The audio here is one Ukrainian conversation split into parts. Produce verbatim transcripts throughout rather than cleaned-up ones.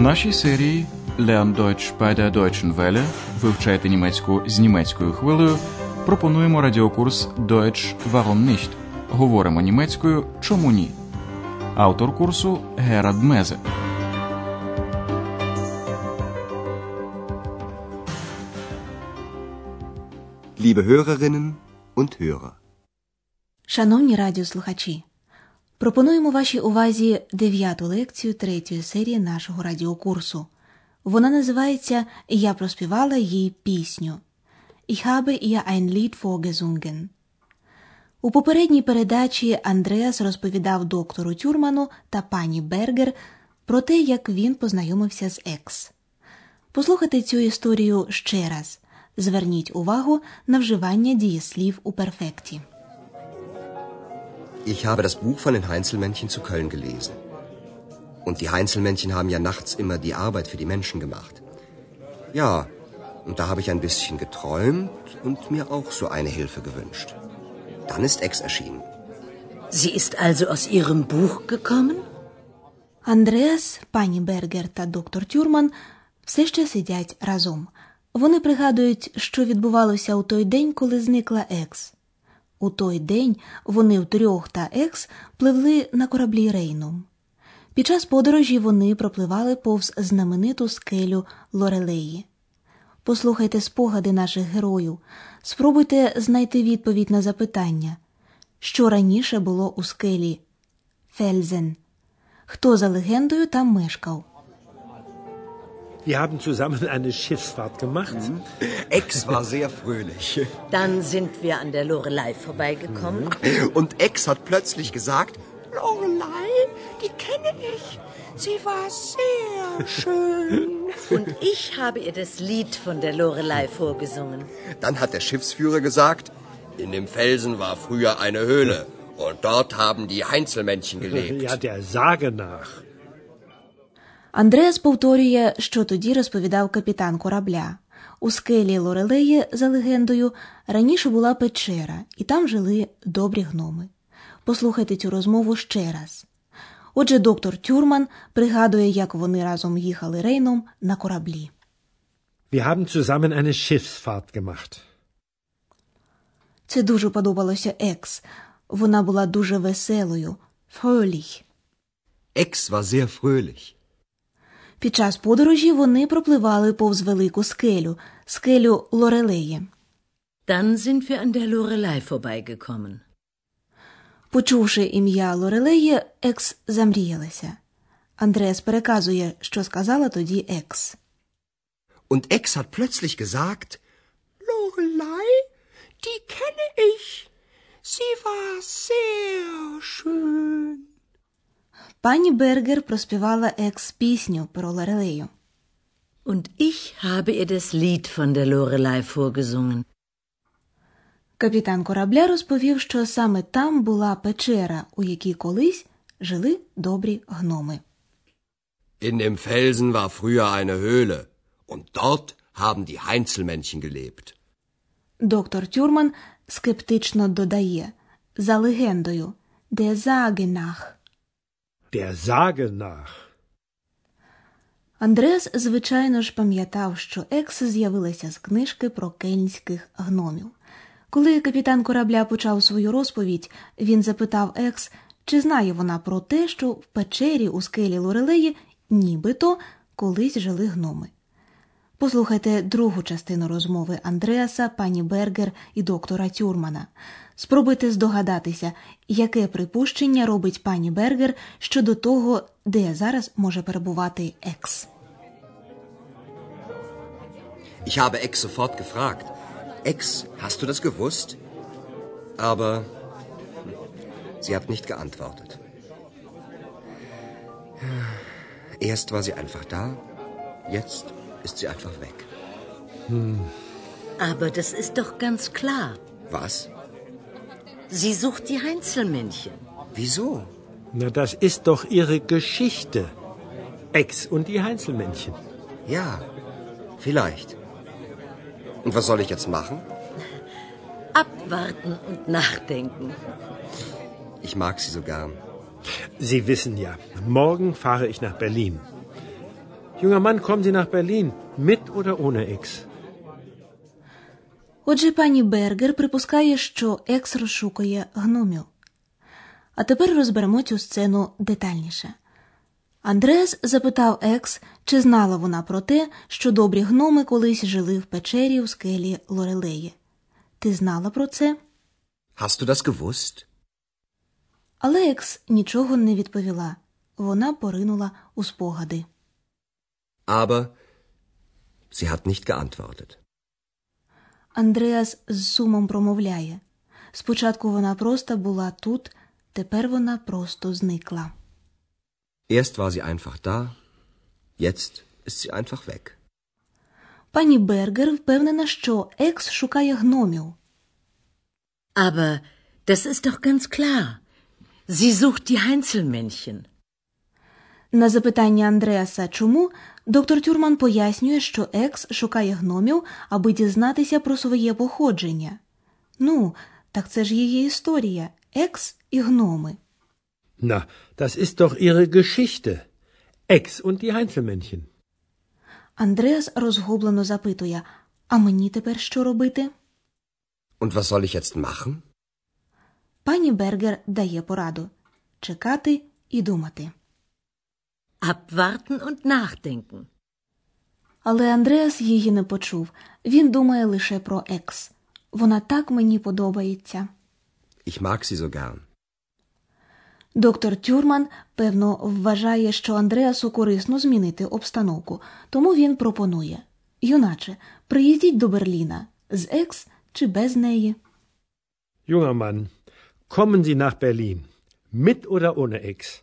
нашій серії Lern Deutsch bei der Deutschen Welle вивчайте німецьку з німецькою хвилею пропонуємо радіокурс Deutsch warum nicht? Говоримо німецькою чому ні? Автор курсу Герард Мезе. Liebe Hörerinnen und Hörer. Шановні радіослухачі, пропонуємо вашій увазі дев'яту лекцію третьої серії нашого радіокурсу. Вона називається «Я проспівала їй пісню» «Ich habe ihr ein Lied vorgesungen». У попередній передачі Андреас розповідав доктору Тюрману та пані Бергер про те, як він познайомився з Екс. Послухайте цю історію ще раз. Зверніть увагу на вживання дієслів у перфекті. Ich habe das Buch von den Heinzelmännchen zu Köln gelesen. Und die Heinzelmännchen haben ja nachts immer die Arbeit für die Menschen gemacht. Ja, und da habe ich ein bisschen geträumt und mir auch so eine Hilfe gewünscht. Dann ist Ex erschienen. Sie ist also aus ihrem Buch gekommen? Андреас, пані Бергер та доктор Тюрман все ще сидять разом. Вони пригадують, що відбувалося у той день, коли зникла Екс. У той день вони втрьох та Екс пливли на кораблі Рейном. Під час подорожі вони пропливали повз знамениту скелю Лорелеї. Послухайте спогади наших героїв. Спробуйте знайти відповідь на запитання. Що раніше було у скелі? Фельзен. Хто за легендою там мешкав? Wir haben zusammen eine Schiffsfahrt gemacht. Mhm. Ex war sehr fröhlich. Dann sind wir an der Lorelei vorbeigekommen. Und Ex hat plötzlich gesagt, Lorelei, die kenne ich. Sie war sehr schön. Und ich habe ihr das Lied von der Lorelei vorgesungen. Dann hat der Schiffsführer gesagt, in dem Felsen war früher eine Höhle. Und dort haben die Heinzelmännchen gelebt. Ja, der Sage nach. Андреас повторює, що тоді розповідав капітан корабля. У скелі Лорелеї, за легендою, раніше була печера, і там жили добрі гноми. Послухайте цю розмову ще раз. Отже, доктор Тюрман пригадує, як вони разом їхали Рейном на кораблі. Wir haben zusammen eine Schiffsfahrt gemacht. Це дуже подобалося Екс. Вона була дуже веселою. Fröhlich. Ex war sehr fröhlich. Під час подорожі вони пропливали повз велику скелю, скелю Лорелеї. Dann sind wir an der Lorelei vorbeigekommen. Почувши ім'я Лорелеї, Екс замріялася. Андреас переказує, що сказала тоді Екс. Und Ex hat plötzlich gesagt, Lorelei, die kenne ich. Sie war sehr schön. Пані Бергер проспівала Екс пісню про Лорелею. Und ich habe ihr das Lied von der Lorelei vorgesungen. Капітан корабля розповів, що саме там була печера, у якій колись жили добрі гноми. In dem Felsen war früher eine Höhle. Und dort haben die Heinzelmännchen gelebt. Доктор Тюрман скептично додає, за легендою, der Sage nach. Der Sage nach. Андреас, звичайно ж, пам'ятав, що Екс з'явилася з книжки про кельнських гномів. Коли капітан корабля почав свою розповідь, він запитав Екс, чи знає вона про те, що в печері у скелі Лорелеї нібито колись жили гноми. Послухайте другу частину розмови Андреаса, пані Бергер і доктора Тюрмана. Спробуйте здогадатися, яке припущення робить пані Бергер щодо того, де зараз може перебувати Екс. Ich habe Ex sofort gefragt. Ex, hast du das gewusst? Aber sie hat nicht geantwortet. Erst war sie einfach da, jetzt ist sie einfach weg. Hm. Aber das ist doch ganz klar. Was? Sie sucht die Heinzelmännchen. Wieso? Na, das ist doch ihre Geschichte. Ex und die Heinzelmännchen. Ja, vielleicht. Und was soll ich jetzt machen? Abwarten und nachdenken. Ich mag sie so gern. Sie wissen ja, morgen fahre ich nach Berlin. Junger Mann, kommen Sie nach Berlin. Mit oder ohne Ex? Отже, пані Бергер припускає, що Екс розшукує гномів. А тепер розберемо цю сцену детальніше. Андреас запитав Екс, чи знала вона про те, що добрі гноми колись жили в печері у скелі Лорелеї. Ти знала про це? Hast du das gewusst? Але Екс нічого не відповіла. Вона поринула у спогади. Aber sie hat nicht geantwortet. Андреас з сумом промовляє. Спочатку вона просто була тут, тепер вона просто зникла. Erst war sie einfach da, jetzt ist sie einfach weg. Пані Бергер впевнена, що Екс шукає гномів. Aber das ist doch ganz klar. Sie sucht die Heinzelmännchen. На запитання Андреаса «чому?», доктор Тюрман пояснює, що Екс шукає гномів, аби дізнатися про своє походження. Ну, так це ж її історія – Екс і гноми. Na, das ist doch ihre Geschichte. Ex und die Heinzelmännchen. Андреас розгублено запитує, а мені тепер що робити? Und was soll ich jetzt machen? Пані Бергер дає пораду – чекати і думати. Abwarten und nachdenken. Але Андреас її не почув. Він думає лише про Екс. Вона так мені подобається. Ich mag sie so gern. Доктор Тюрман, певно, вважає, що Андреасу корисно змінити обстановку, тому він пропонує. Юначе, приїздіть до Берліна. З Екс чи без неї? Junger Mann, kommen Sie nach Berlin. Mit oder ohne Ex?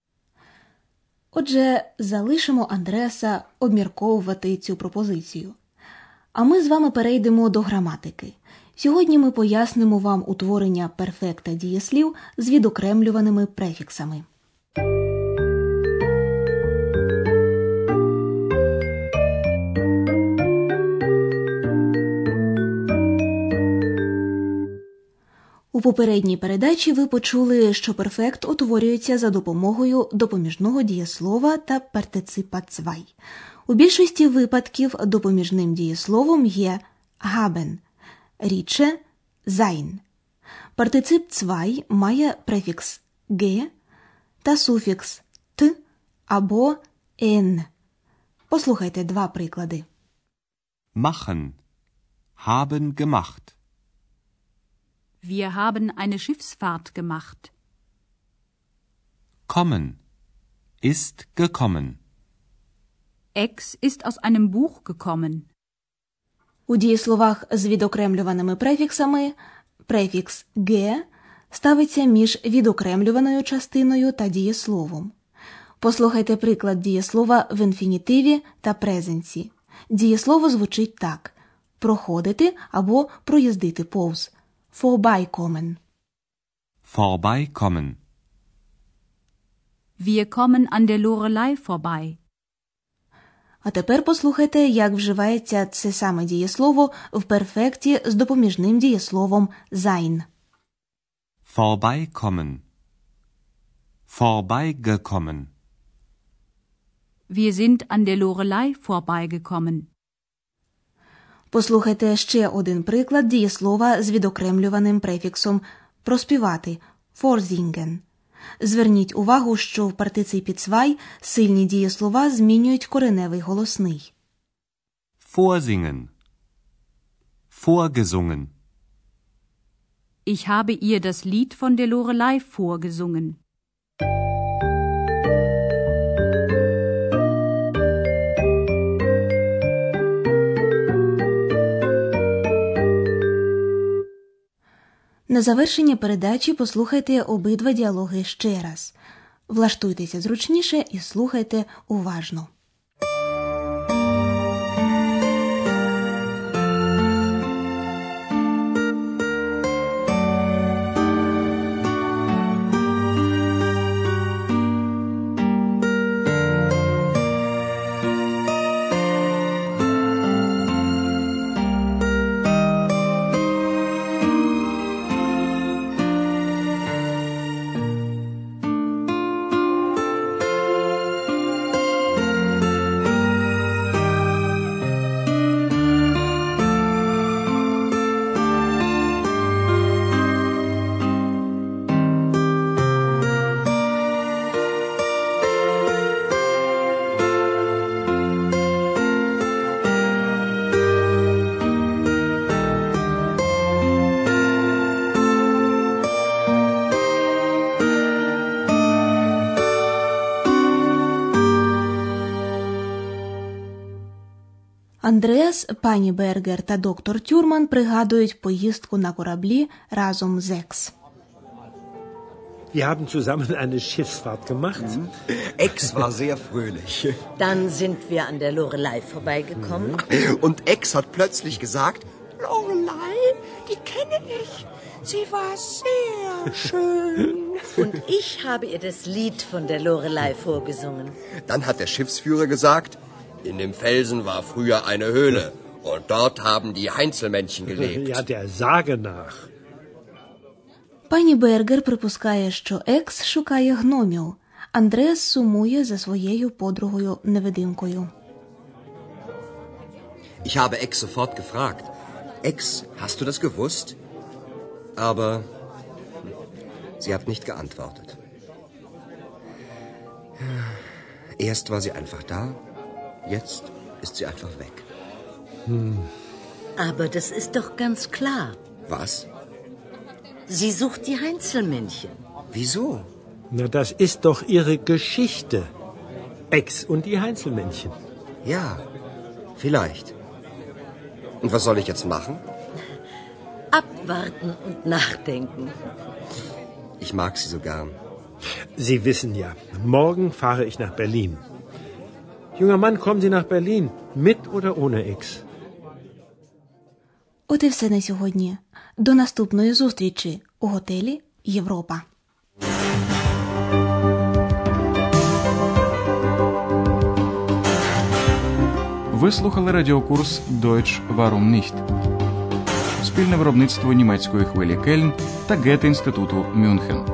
Отже, залишимо Андреаса обмірковувати цю пропозицію. А ми з вами перейдемо до граматики. Сьогодні ми пояснимо вам утворення перфекта дієслів з відокремлюваними префіксами. У попередній передачі ви почули, що перфект утворюється за допомогою допоміжного дієслова та партиципа zwei. У більшості випадків допоміжним дієсловом є haben, рідше sein. Партицип zwei має префікс «ге» та суфікс «т» або «н». Послухайте два приклади. Machen. Haben gemacht. Wir haben eine Schiffsfahrt gemacht. Kommen. Ist gekommen. Ex ist aus einem Buch gekommen. У дієсловах з відокремлюваними префіксами префікс «ге» ставиться між відокремлюваною частиною та дієсловом. Послухайте приклад дієслова в інфінітиві та презенсі. Дієслово звучить так – проходити або проїздити повз. Vorbeikommen. Vorbeikommen. Wir kommen an der Lorelei vorbei. А тепер послухайте, як вживається це саме дієслово в перфекті з допоміжним дієсловом sein. Vorbeikommen. Vorbeigekommen. Wir sind an der Lorelei vorbeigekommen. Послухайте ще один приклад дієслова з відокремлюваним префіксом «проспівати» – vorsingen. Зверніть увагу, що в партиципі zwei сильні дієслова змінюють кореневий голосний. Vorsingen. Vorgesungen. Ich habe ihr das Lied von der Lorelei vorgesungen. На завершення передачі послухайте обидва діалоги ще раз. Влаштуйтеся зручніше і слухайте уважно. Андреас, пані Бергер та доктор Тюрман пригадують поїздку на кораблі разом з Екс. Wir haben zusammen eine Schiffsfahrt gemacht. Mhm. Ex war sehr fröhlich. Dann sind wir an der Lorelei vorbeigekommen. Mhm. Und Ex hat plötzlich gesagt, Lorelei, die kenne ich. Sie war sehr schön. Und ich habe ihr das Lied von der Lorelei vorgesungen. Dann hat der Schiffsführer gesagt, in dem Felsen war früher eine Höhle. Und dort haben die Heinzelmännchen gelebt. Ja, der Sage nach. Пані Бергер припускає, що Екс шукає гномів. Андреас сумує за своєю подругою-невидимкою. Ich habe Ex sofort gefragt. Ex, hast du das gewusst? Aber sie hat nicht geantwortet. Erst war sie einfach da, jetzt ist sie einfach weg. Hm. Aber das ist doch ganz klar. Was? Sie sucht die Heinzelmännchen. Wieso? Na, das ist doch ihre Geschichte. Ex und die Heinzelmännchen. Ja, vielleicht. Und was soll ich jetzt machen? Abwarten und nachdenken. Ich mag sie so gern. Sie wissen ja, morgen fahre ich nach Berlin. Junger Mann, kommen Sie nach Berlin, mit oder ohne Ex? От і все на сьогодні. До наступної зустрічі у готелі Європа. Ви слухали радіокурс Deutsch warum nicht? Спільне виробництво німецької хвилі Кельн та Гете-інституту Мюнхен.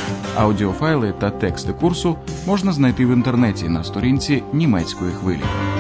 Аудіофайли та тексти курсу можна знайти в інтернеті на сторінці німецької хвилі.